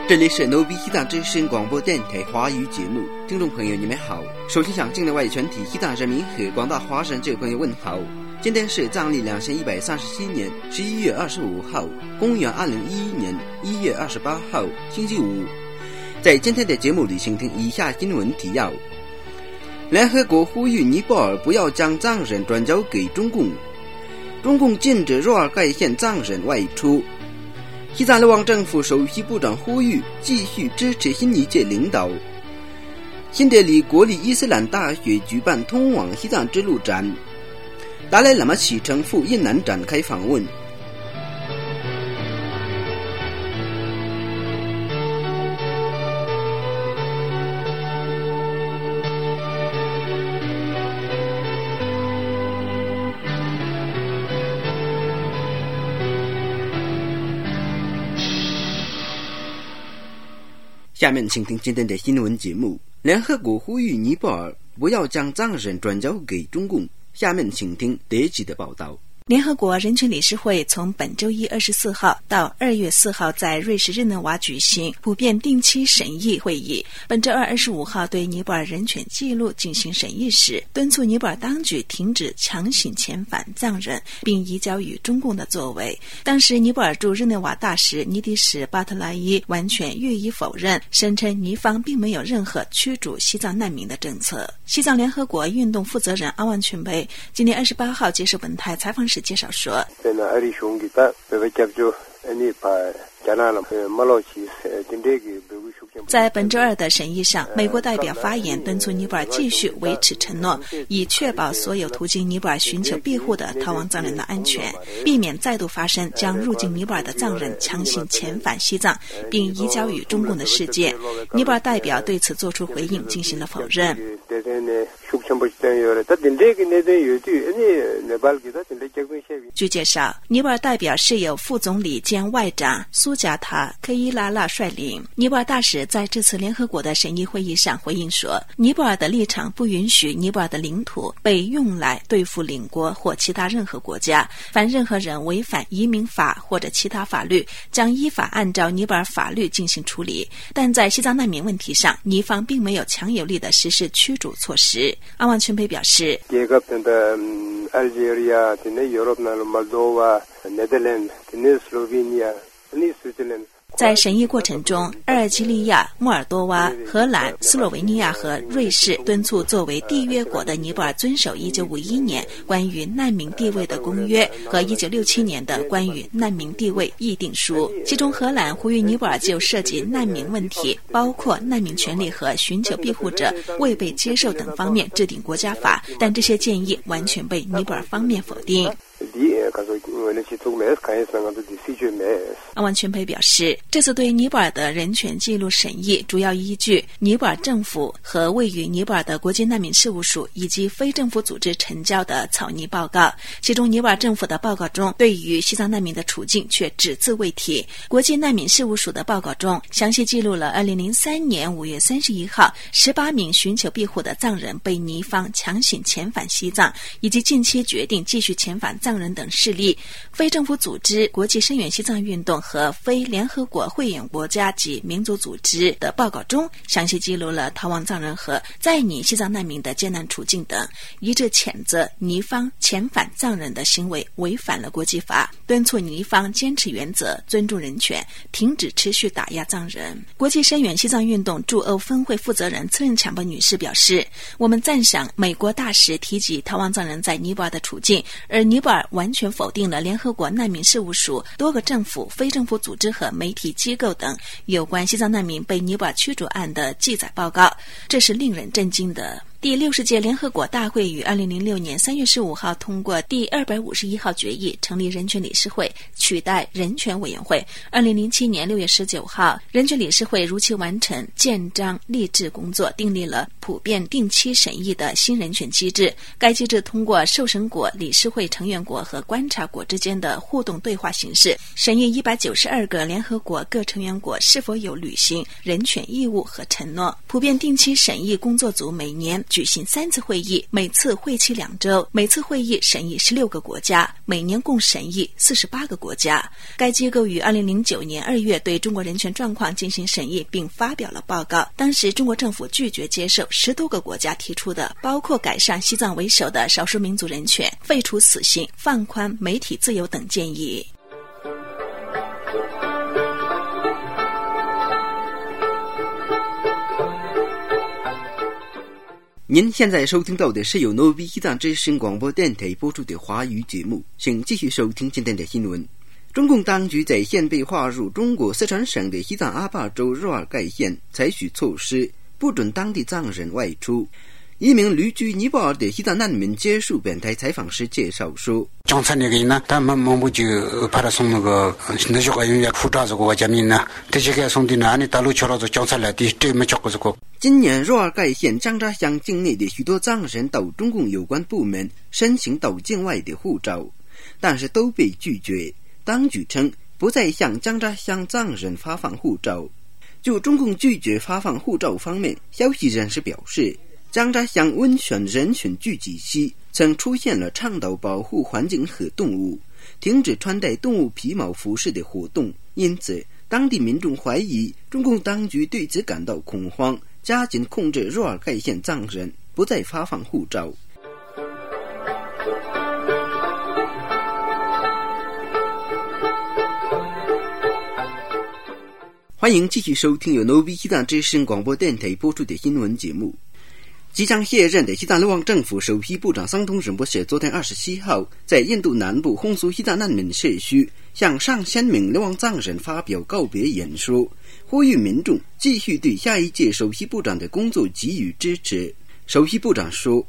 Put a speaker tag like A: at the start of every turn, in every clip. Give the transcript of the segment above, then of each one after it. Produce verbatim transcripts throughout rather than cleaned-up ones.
A: 这里是 Novi 西藏之声广播电台华语节目，听众朋友你们好。首先向境内外全体西藏人民和广大华人这朋友问好。今天是藏历两千一百三十七年十一月二十五号，公元二零一一年一月二十八号，星期五。在今天的节目里，请听以下新闻提要：联合国呼吁尼泊尔不要将藏人转交给中共，中共禁止若尔盖县藏人外出。西藏流亡政府首席部长呼吁继续支持新一届领导。新德里国立伊斯兰大学举办通往西藏之路展，达赖喇嘛启程赴印南展开访问。下面请听今天的新闻节目。联合国呼吁尼泊尔不要将藏人转交给中共。下面请听德吉的报道。
B: 联合国人权理事会从本周一二十四号到二月四号在瑞士日内瓦举行普遍定期审议会议。本周二二十五号对尼泊尔人权记录进行审议时，敦促尼泊尔当局停止强行遣返藏人并移交予中共的作为。当时尼泊尔驻日内瓦大使尼迪什巴特拉伊完全予以否认，声称尼方并没有任何驱逐西藏难民的政策。西藏联合国运动负责人阿万群培今年二十八号接受本台采访时介绍说，在本周二的审议上，美国代表发言敦促尼泊尔继续维持承诺，以确保所有途经尼泊尔寻求庇护的逃亡藏人的安全，避免再度发生将入境尼泊尔的藏人强行遣返西藏并移交予中共的事件。尼泊尔代表对此作出回应，进行了否认。据介绍，尼泊尔代表是由副总理兼外长苏贾塔科伊拉拉率领。尼泊尔大使在这次联合国的审议会议上回应说，尼泊尔的立场不允许尼泊尔的领土被用来对付邻国或其他任何国家，凡任何人违反移民法或者其他法律，将依法按照尼泊尔法律进行处理。但在西藏难民问题上，尼方并没有强有力的实施驱逐措施。阿万群培表示，在审议过程中，阿尔及利亚、莫尔多瓦、荷兰、斯洛维尼亚和瑞士敦促作为缔约国的尼泊尔遵守一九五一年关于难民地位的公约和一九六七年的关于难民地位议定书。其中荷兰呼吁尼泊尔就涉及难民问题，包括难民权利和寻求庇护者未被接受等方面制定国家法，但这些建议完全被尼泊尔方面否定。阿万群培表示，这次对尼泊尔的人权记录审议主要依据尼泊尔政府和位于尼泊尔的国际难民事务署以及非政府组织呈交的草拟报告。其中尼泊尔政府的报告中对于西藏难民的处境却只字未提，国际难民事务署的报告中详细记录了二零零三年五月三十一号十八名寻求庇护的藏人被尼方强行遣返西藏，以及近期决定继续遣返藏人等事例。非政府组织国际声援西藏运动和非联合国会员国家及民族组织的报告中详细记录了逃亡藏人和在尼西藏难民的艰难处境等，一致谴责尼方遣返藏人的行为违反了国际法，敦促尼方坚持原则，尊重人权，停止持续打压藏人。国际声援西藏运动驻欧分会负责人次任强波女士表示，我们赞赏美国大使提及逃亡藏人在尼泊尔的处境，而尼泊尔完全否定了联合国难民事务署、多个政府、非政府组织和媒体机构等有关西藏难民被尼泊尔驱逐案的记载报告，这是令人震惊的。第六十届联合国大会于二零零六年三月十五号通过第二百五十一号决议，成立人权理事会，取代人权委员会。二零零七年六月十九号，人权理事会如期完成建章立制工作，订立了普遍定期审议的新人权机制。该机制通过受审国、理事会成员国和观察国之间的互动对话形式，审议一百九十二个联合国各成员国是否有履行人权义务和承诺。普遍定期审议工作组每年举行三次会议，每次会期两周，每次会议审议十六个国家，每年共审议四十八个国家。该机构于二零零九年二月对中国人权状况进行审议，并发表了报告。当时中国政府拒绝接受十多个国家提出的包括改善西藏为首的少数民族人权、废除死刑、放宽媒体自由等建议。
A: 您现在收听到的是由诺比西藏之声广播电台播出的华语节目，请继续收听今天的新闻。中共当局在现被划入中国四川省的西藏阿坝州若尔盖县采取措施，不准当地藏人外出。一名旅居尼泊尔的西藏难民接受本台采访时介绍说，
C: 정찰那个呢，他们们不就把他送那个那些个人员护照这个家民呢，这些个送的哪里大陆去了就정찰来的，这没叫过这个。
A: 今年若尔盖县张扎乡境内的许多藏人到中共有关部门申请到境外的护照，但是都被拒绝。当局称不再向张扎乡藏人发放护照。就中共拒绝发放护照方面，消息人士表示，张扎乡温泉人群聚集区曾出现了倡导保护环境和动物、停止穿戴动物皮毛服饰的活动，因此当地民众怀疑中共当局对此感到恐慌，加紧控制若尔盖县藏人，不再发放护照。欢迎继续收听由 Novi 西藏之声广播电台播出的新闻节目。即将卸任的西藏流亡政府首席部长桑通仁波切昨天二十七号在印度南部轰苏西藏难民社区向上千名流亡藏人发表告别演说，呼吁民众继续对下一届首席部长的工作给予支持。首席部长说，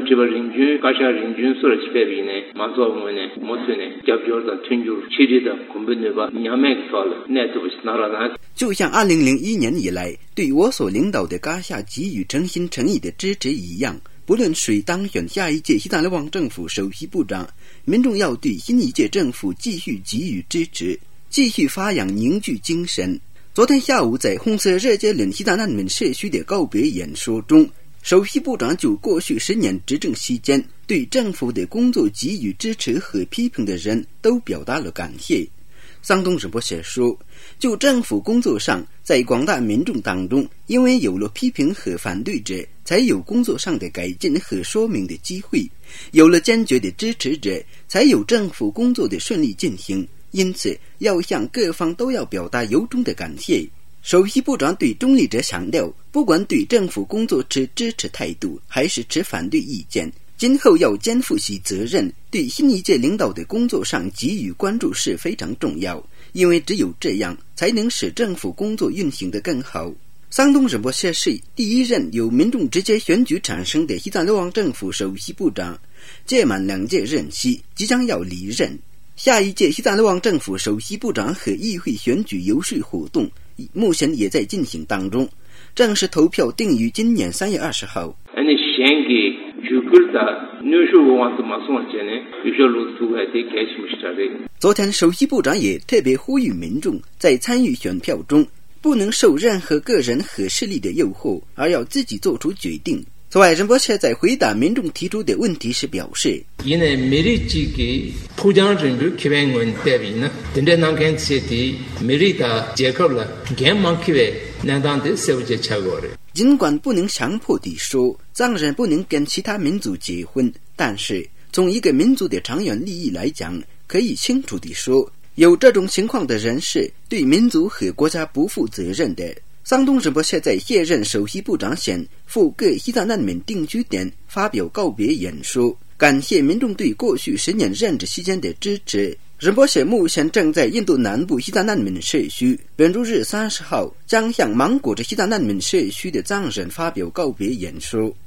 A: 就像二零零一年以来对我所领导的嘎夏给予诚心诚意的支持一样，不论谁当选下一届西藏流亡政府首席部长，民众要对新一届政府继续给予支持，继续发扬凝聚精神。昨天下午在红色热杰伦西藏难民社区的告别演说中，首席部长就过去十年执政期间对政府的工作给予支持和批评的人都表达了感谢。桑东仁波切说，就政府工作上，在广大民众当中，因为有了批评和反对者，才有工作上的改进和说明的机会，有了坚决的支持者，才有政府工作的顺利进行。因此要向各方都要表达由衷的感谢。首席部长对中立者强调，不管对政府工作持支持态度还是持反对意见，今后要肩负起责任，对新一届领导的工作上给予关注是非常重要，因为只有这样才能使政府工作运行得更好。桑东仁波切是第一任由民众直接选举产生的西藏流亡政府首席部长，届满两届任期，即将要离任。下一届西藏流亡政府首席部长和议会选举游说活动目前也在进行当中，正式投票定于今年三月二十号。昨天首席部长也特别呼吁民众在参与选票中不能受任何个人和势力的诱惑，而要自己做出决定。此外，仁波切在回答民众提出的问题时表示，
D: 이내 미리지기 포장 준비 기획원 대비는 된대난겐 시티 미리다 제컬라 겐만키베 나단데 세우제 차고래。
A: 尽管不能强迫地说藏人不能跟其他民族结婚，但是从一个民族的长远利益来讲，可以清楚地说，有这种情况的人是对民族和国家不负责任的。桑东仁波切在卸任首席部长前赴各西藏难民定居点发表告别演说，感谢民众对过去十年任职期间的支持。仁波切目前正在印度南部西藏难民社区，本周日三十号将向芒果着西藏难民社区的藏人发表告别演说。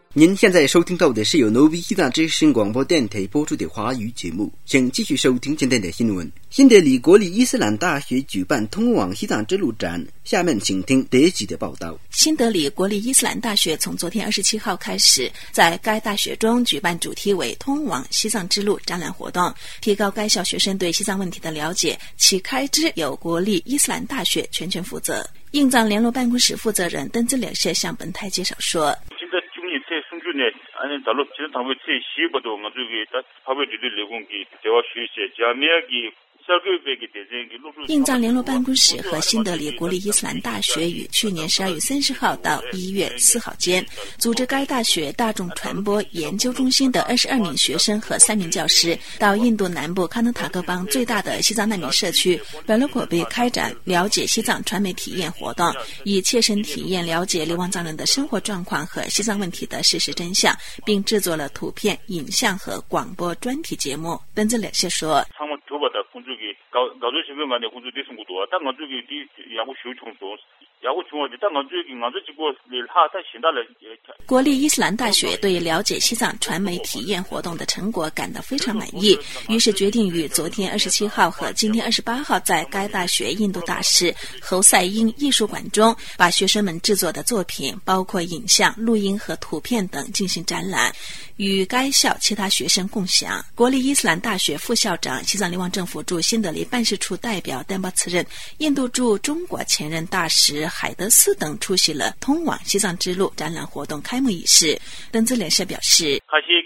A: 您现在收听到的是由 Novi 西藏之声广播电台播出的华语节目，请继续收听今天的新闻。新德里国立伊斯兰大学举办通往西藏之路展，下面请听德吉的报道。
B: 新德里国立伊斯兰大学从昨天二十七号开始，在该大学中举办主题为通往西藏之路展览活动，提高该校学生对西藏问题的了解，其开支由国立伊斯兰大学全权负责。印藏联络办公室负责人登兹柳谢向本台介绍说，印藏联络办公室和新德里国立伊斯兰大学于去年十二月三十号到一月四号间，组织该大学大众传播研究中心的二十二名学生和三名教师到印度南部喀纳塔克邦最大的西藏难民社区白罗果贝开展了解西藏传媒体验活动，以切身体验了解流亡藏人的生活状况和西藏问题的事实真相，并制作了图片、影像和广播专题节目。登兹柳谢说，国立伊斯兰大学对了解西藏传媒体验活动的成果感到非常满意，于是决定于昨天二十七号和今天二十八号在该大学印度大使侯赛因艺术馆中，把学生们制作的作品，包括影像、录音和图片等进行展览，与该校其他学生共享。国立伊斯兰大学副校长、西藏流亡政府驻新德里办事处代表丹巴次任、印度驻中国前任大使海德斯等出席了通往西藏之路展览活动开幕仪式。登兹连社表示，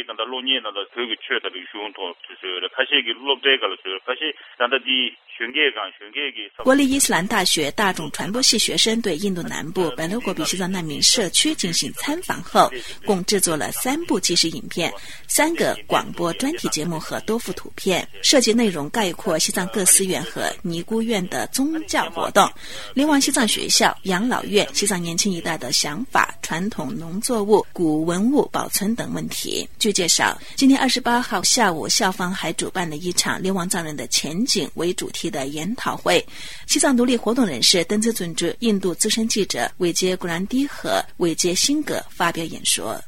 B: 国立伊斯兰大学大众传播系学生对印度南部白罗果比西藏难民社区进行参访后，共制作了三部纪实影片、三个广播专题节目和多幅图片，涉及内容概括西藏各寺院和尼姑院的宗教活动、流亡西藏学校、养老院、西藏年轻一代的想法、传统农作物、古文物保存等问题。据介绍，今天二十八号下午，校方还主办了一场流亡藏人的前景为主题的研讨会。西藏独立活动人士登兹尊之、印度资深记者韦杰古兰迪和韦杰辛格发表演说。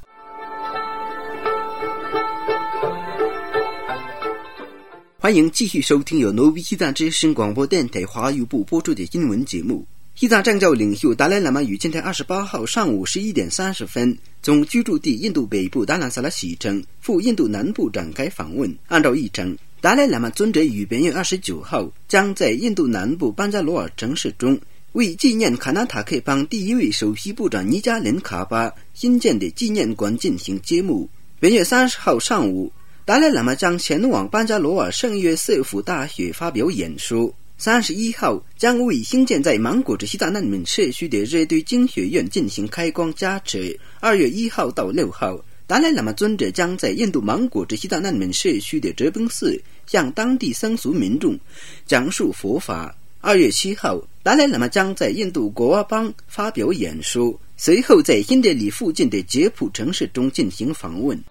A: 欢迎继续收听由 Novi 西藏之声广播电台华语部播出的新闻节目。西藏政教领袖达赖喇嘛于今天二十八号上午十一点三十分从居住地印度北部达兰萨拉西城赴印度南部展开访问。按照议程，达赖喇嘛尊者于本月二十九号将在印度南部班加罗尔城市中为纪念喀纳塔克邦第一位首席部长尼加连卡巴新建的纪念馆进行揭幕。本月三十号上午，达赖喇嘛将前往班加罗尔圣约瑟夫大学发表演说。三十一号将为兴建在芒果之西藏难民社区的热堆经学院进行开光加持。二月一号到六号，达赖喇嘛尊者将在印度芒果之西藏难民社区的哲奔寺向当地僧俗民众讲述佛法。二月七号，达赖喇嘛将在印度果瓦邦发表演说，随后在新德里附近的杰普城市中进行访问。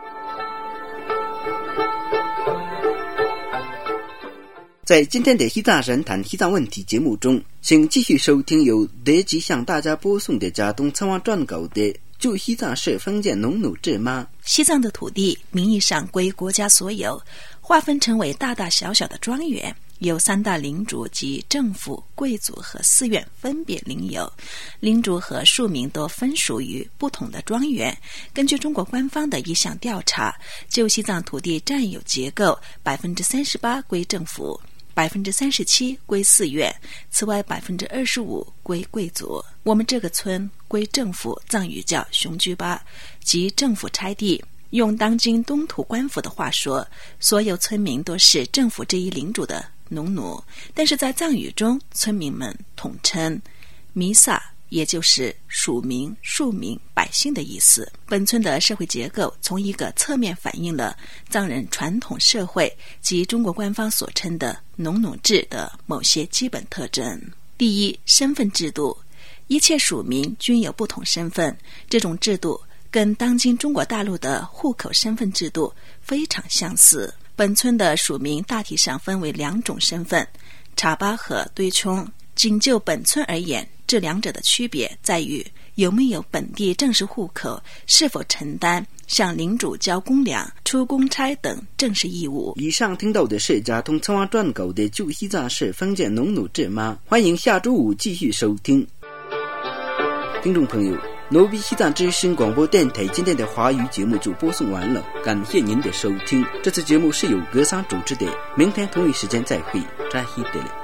A: 在今天的西藏人谈西藏问题节目中，请继续收听由德吉向大家播送的贾东参望撰稿的驻西藏市封建农奴制吗？
B: 西藏的土地名义上归国家所有，划分成为大大小小的庄园，由三大领主及政府、贵族和寺院分别领有，领主和庶民都分属于不同的庄园。根据中国官方的一项调查，就西藏土地占有结构，百分之三十八归政府，百分之三十七归寺院，此外百分之二十五归贵族。我们这个村归政府，藏语叫雄居巴，即政府拆地。用当今东土官府的话说，所有村民都是政府这一领主的农奴，但是在藏语中，村民们统称弥萨，也就是属民、庶民、百姓的意思。本村的社会结构从一个侧面反映了藏人传统社会及中国官方所称的农奴制的某些基本特征。第一，身份制度，一切属民均有不同身份，这种制度跟当今中国大陆的户口身份制度非常相似。本村的属民大体上分为两种身份，查巴和堆冲。 仅就本村而言，这两者的区别在于有没有本地正式户口，是否承担向领主交公粮、出公差等正式义务。
A: 以上听到的是交通策划撰稿的旧西藏市封建农奴志妈，欢迎下周五继续收听。听众朋友，罗比西藏之声广播电台今天的华语节目就播送完了，感谢您的收听。这次节目是由格桑主持的，明天同一时间再会，扎希德勒。